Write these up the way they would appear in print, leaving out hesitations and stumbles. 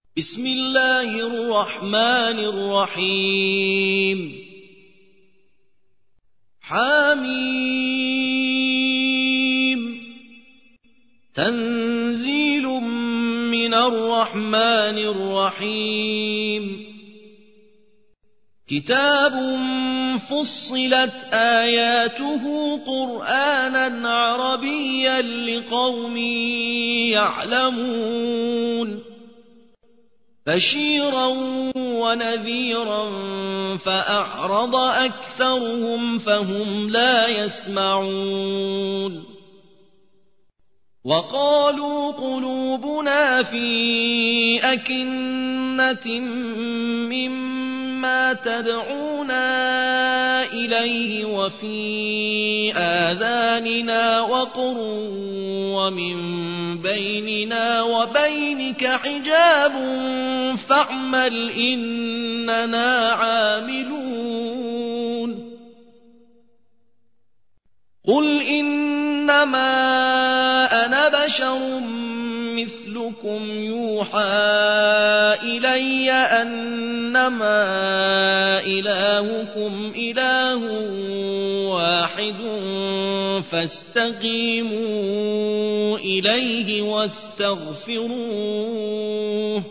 بسم الله الرحمن الرحيم حميم تنزيل من الرحمن الرحيم كتاب فصلت آياته قرآنا عربيا لقوم يعلمون بشيرا ونذيرا فأعرض أكثرهم فهم لا يسمعون وقالوا قلوبنا في أكنة مما تدعونا إليه وفي آذاننا وقر ومن بيننا وبينك حجاب فاعمل إننا عاملون قل إنما أنا بشر مثلكم يوحى إلي أنما إلهكم إله واحد فاستقيموا إليه واستغفروه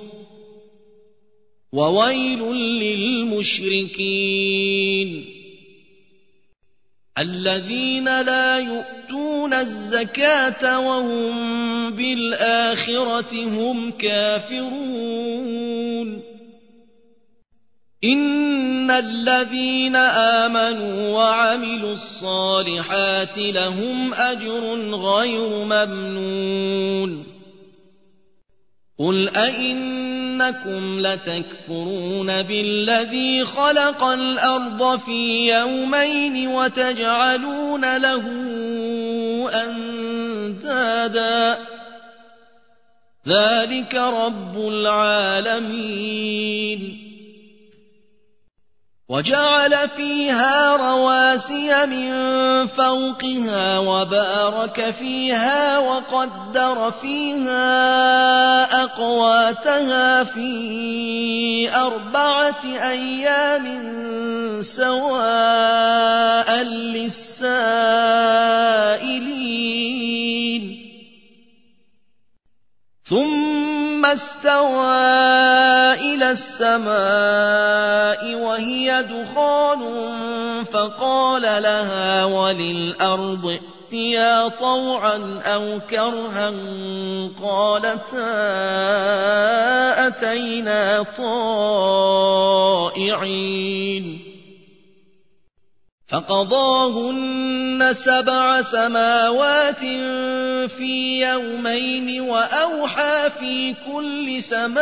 وويل للمشركين الذين لا يؤتون الزكاة وهم بالآخرة هم كافرون إن الذين آمنوا وعملوا الصالحات لهم أجر غير ممنون قل أئنكم لتكفرون بالذي خلق الأرض في يومين وتجعلون له أندادا ذلك رب العالمين وجعل فيها رواسي من فوقها وبارك فيها وقدر فيها أقواتها في 4 أيام سواء للسائلين ثم استوى إلى السماء وهي دخان فقال لها وللأرض ائتيا طوعا أو كرها قالتا أتينا طائعين فقضاهن 7 سماوات في يومين وأوحى في كل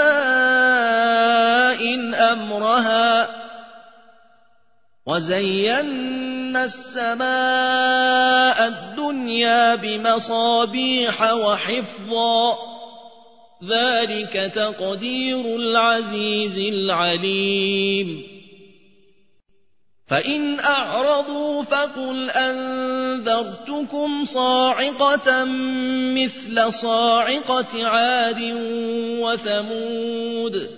سماء أمرها وزينا السماء الدنيا بمصابيح وحفظا ذلك تقدير العزيز العليم فإن أعرضوا فقل أنذرتكم صاعقة مثل صاعقة عاد وثمود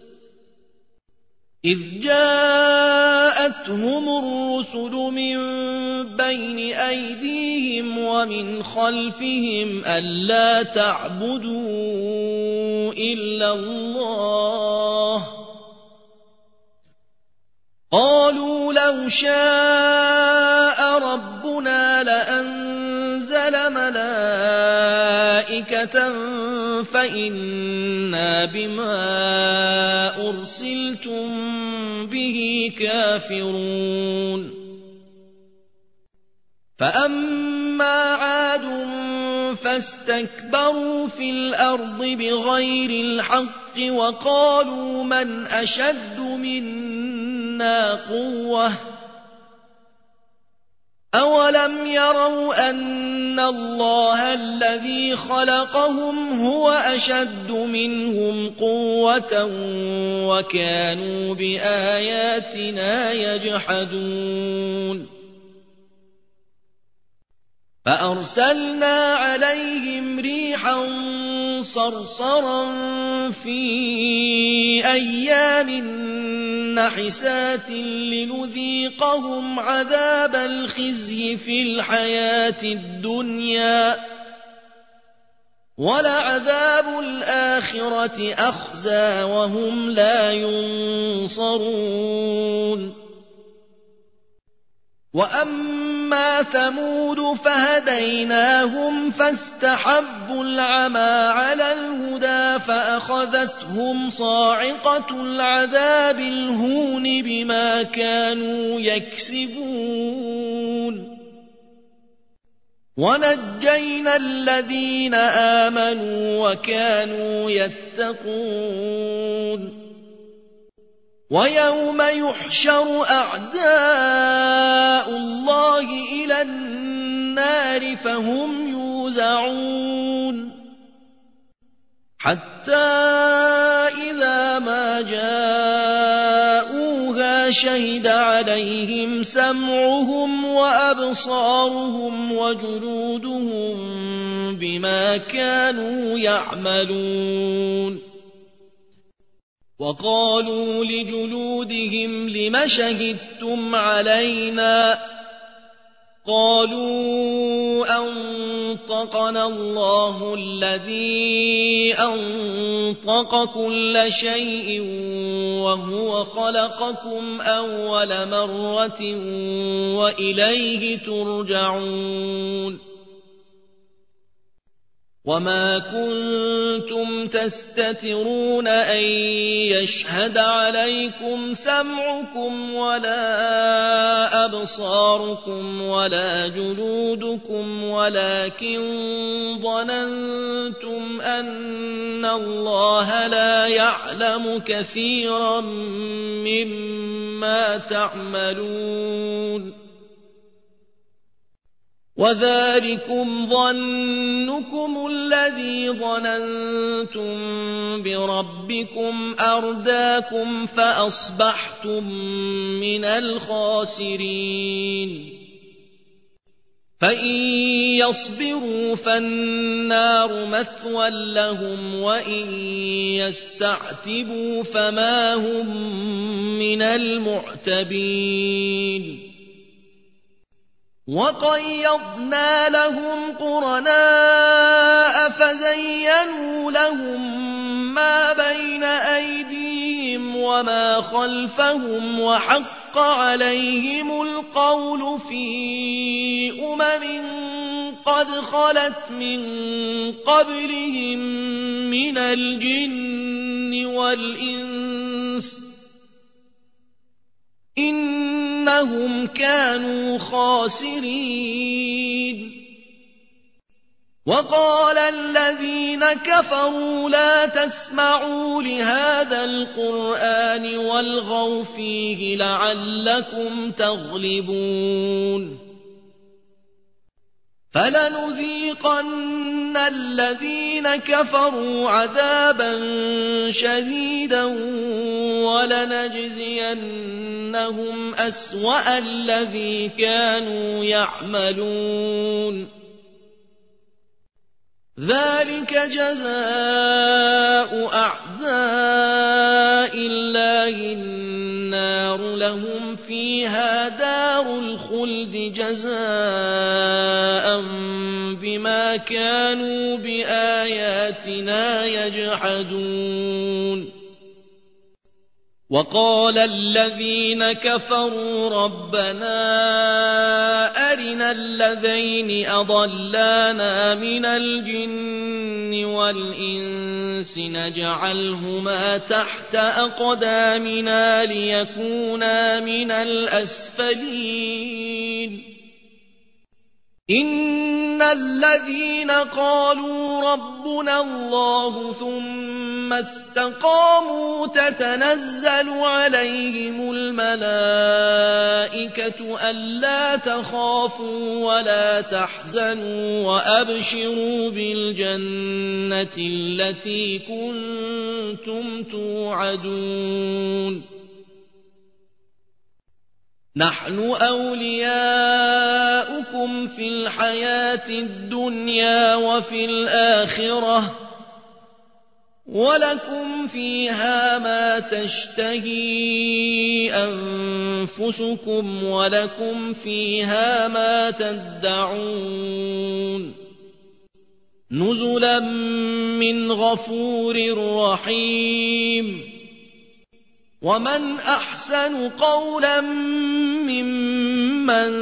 إذ جاءتهم الرسل من بين أيديهم ومن خلفهم ألا تعبدوا إلا الله قالوا لو شاء ربنا لأنزل ملائكة فإنا بما أرسلتم به كافرون فأما عاد فاستكبروا في الأرض بغير الحق وقالوا من أشد منا قوة أولم يروا أن الله الذي خلقهم هو أشد منهم قوة وكانوا بآياتنا يجحدون فأرسلنا عليهم ريحا صرصرا في أيام نحسات لنذيقهم عذاب الخزي في الحياة الدنيا ولعذاب الآخرة أخزى وهم لا ينصرون وأما ثمود فهديناهم فاستحبوا العمى على الهدى فأخذتهم صاعقة العذاب الهون بما كانوا يكسبون ونجينا الذين آمنوا وكانوا يتقون ويوم يحشر أعداء الله إلى النار فهم يوزعون حتى إذا ما جاءوها شهد عليهم سمعهم وأبصارهم وجلودهم بما كانوا يعملون وقالوا لجلودهم لم شهدتم علينا قالوا أنطقنا الله الذي أنطق كل شيء وهو خلقكم أول مرة وإليه ترجعون وما كنتم تستترون أن يشهد عليكم سمعكم ولا أبصاركم ولا جلودكم ولكن ظننتم أن الله لا يعلم كثيرا مما تعملون وذلكم ظنكم الذي ظننتم بربكم أرداكم فأصبحتم من الخاسرين فإن يصبروا فالنار مثوى لهم وإن يستعتبوا فما هم من المعتبين وقيضنا لهم قرناء فزينوا لهم ما بين أيديهم وما خلفهم وحق عليهم القول في قد خلت من قبلهم من الجن والإنس إنهم كانوا خاسرين وقال الذين كفروا لا تسمعوا لهذا القرآن والغوا فيه لعلكم تغلبون فلنذيقن الذين كفروا عذابا شديدا ولنجزينهم أسوأ الذي كانوا يعملون ذلك جزاء أعداء الله النار لهم فيها دار الخلد جزاء بما كانوا بآياتنا يجحدون وقال الذين كفروا ربنا أرنا الذين أضلانا من الجن والإنس نجعلهما تحت أقدامنا ليكونا من الأسفلين إن الذين قالوا ربنا الله ثم استقاموا تتنزل عليهم الملائكة ألا تخافوا ولا تحزنوا وأبشروا بالجنة التي كنتم توعدون نحن أولياؤكم في الحياة الدنيا وفي الآخرة ولكم فيها ما تشتهي أنفسكم ولكم فيها ما تدعون نزلا من غفور رحيم ومن أحسن قولا ممن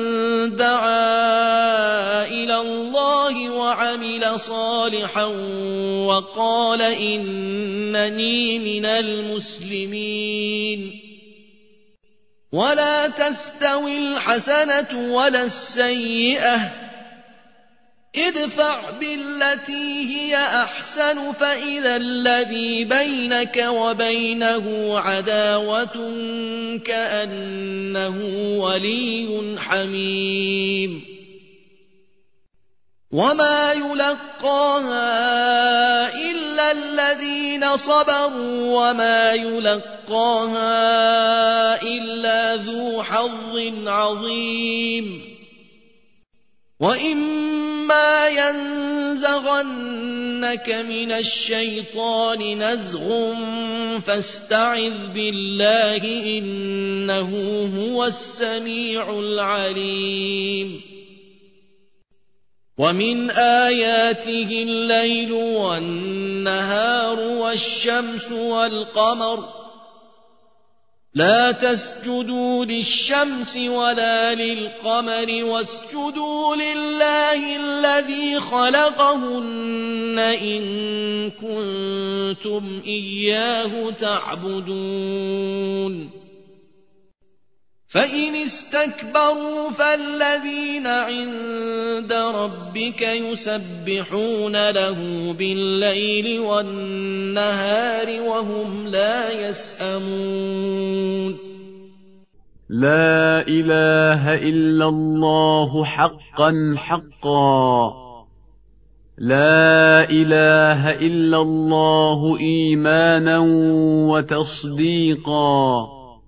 دعا إلى الله وعمل صالحا وقال إنني من المسلمين ولا تستوي الحسنة ولا السيئة ادفع بالتي هي أحسن فإذا الذي بينك وبينه عداوة كأنه ولي حميم وما يلقاها إلا الذين صبروا وما يلقاها إلا ذو حظ عظيم وإما ينزغنك من الشيطان نزغ فاستعذ بالله إنه هو السميع العليم ومن آياته الليل والنهار والشمس والقمر لا تسجدوا للشمس ولا للقمر واسجدوا لله الذي خلقهن إن كنتم إياه تعبدون فإن استكبروا فالذين عند ربك يسبحون له بالليل والنهار وهم لا يسأمون لا إله إلا الله حقا حقا لا إله إلا الله إيمانا وتصديقا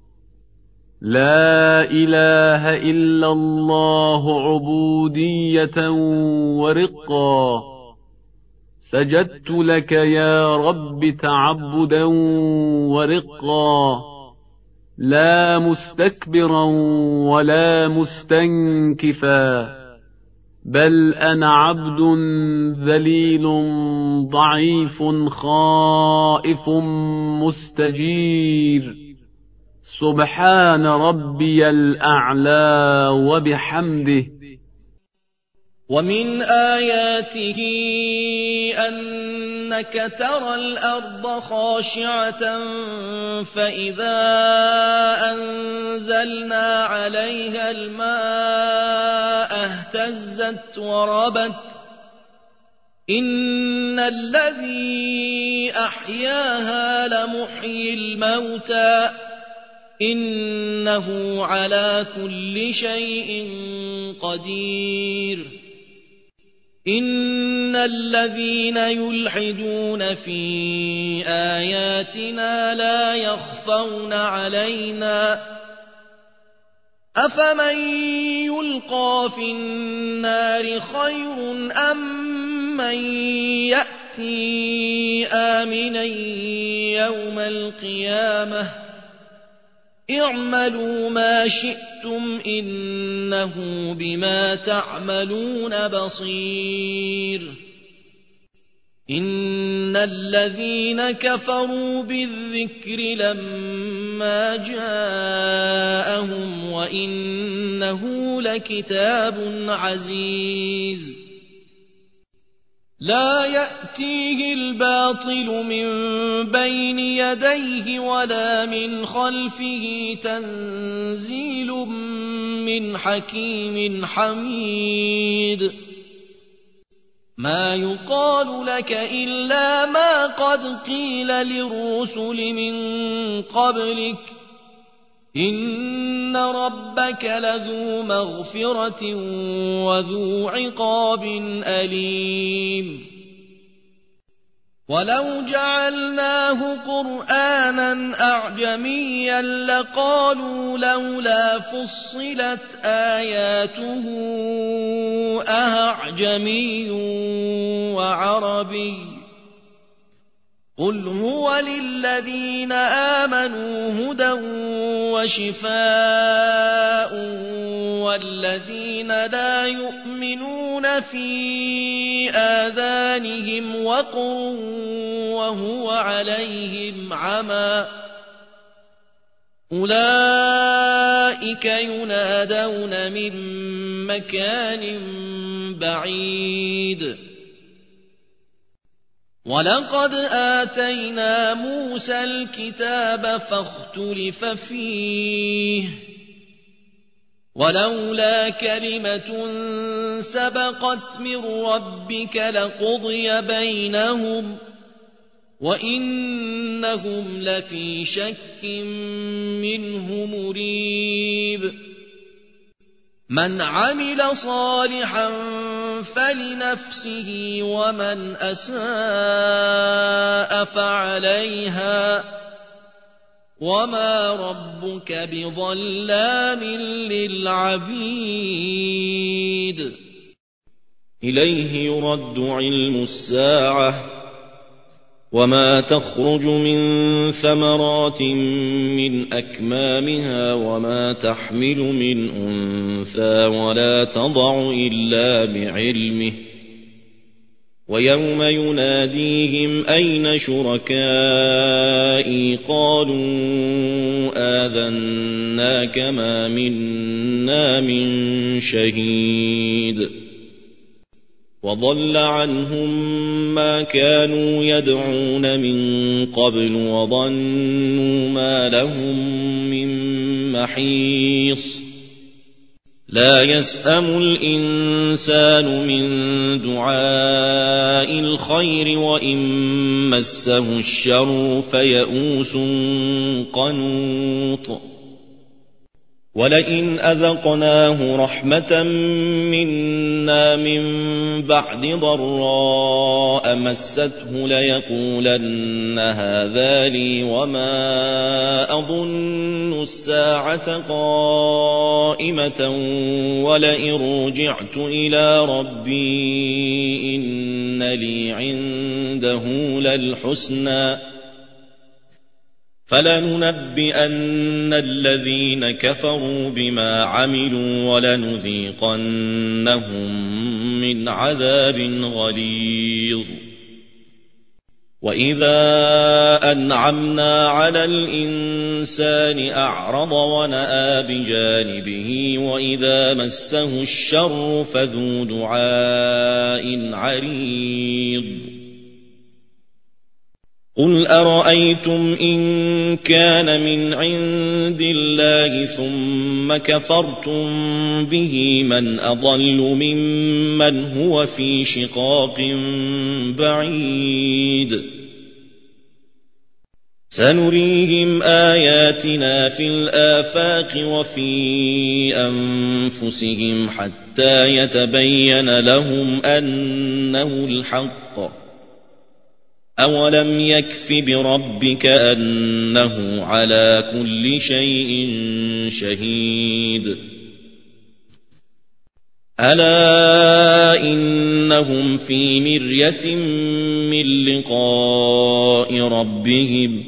لا إله إلا الله عبودية ورقا سجدت لك يا رب تعبدا ورقا لا مستكبرا ولا مستنكفا بل أنا عبد ذليل ضعيف خائف مستجير سبحان ربي الأعلى وبحمده ومن آياته أنك ترى الأرض خاشعة فإذا أنزلنا عليها الماء اهتزت وربت إن الذي أحياها لمحيي الموتى إنه على كل شيء قدير إن الذين يلحدون في آياتنا لا يخفون علينا أفمن يلقى في النار خير أم من يأتي آمنا يوم القيامة اعملوا ما شئتم إنه بما تعملون بصير إن الذين كفروا بالذكر لما جاءهم وإنه لكتاب عزيز لا يأتيه الباطل من بين يديه ولا من خلفه تنزيل من حكيم حميد ما يقال لك إلا ما قد قيل للرسل من قبلك إن ربك لذو مغفرة وذو عقاب أليم ولو جعلناه قرآنا أعجميا لقالوا لولا فصلت آياته أأعجمي وعربي قل هو للذين آمنوا هدى وشفاء والذين لا يؤمنون في آذانهم وقر وهو عليهم عمى أولئك ينادون من مكان بعيد ولقد آتينا موسى الكتاب فاختلف فيه ولولا كلمة سبقت من ربك لقضي بينهم وإنهم لفي شك منه مريب من عمل صالحا فلنفسه ومن أساء فعليها وما ربك بظلام للعبيد إليه يرد علم الساعة وما تخرج من ثمرات من أكمامها وما تحمل من أنثى ولا تضع إلا بعلمه ويوم يناديهم أين شركائي قالوا آذناك ما منا من شهيد وضل عنهم ما كانوا يدعون من قبل وظنوا ما لهم من محيص لا يسأم الإنسان من دعاء الخير وإن مسه الشر فيئوس قنوط ولئن أذقناه رحمة منا من بعد ضراء مسته ليقولن هذا لي وما أظن الساعة قائمة ولئن رجعت إلى ربي إن لي عنده للحسنى فلننبئن الذين كفروا بما عملوا ولنذيقنهم من عذاب غليظ وإذا أنعمنا على الإنسان أعرض ونأى بجانبه وإذا مسه الشر فذو دعاء عريض قل أرأيتم إن كان من عند الله ثم كفرتم به من أضل ممن هو في شقاق بعيد سنريهم آياتنا في الآفاق وفي أنفسهم حتى يتبين لهم أنه الحق أولم يكف بربك أنه على كل شيء شهيد ألا إنهم في مرية من لقاء ربهم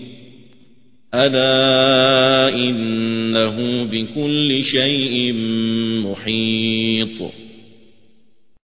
ألا إنه بكل شيء محيط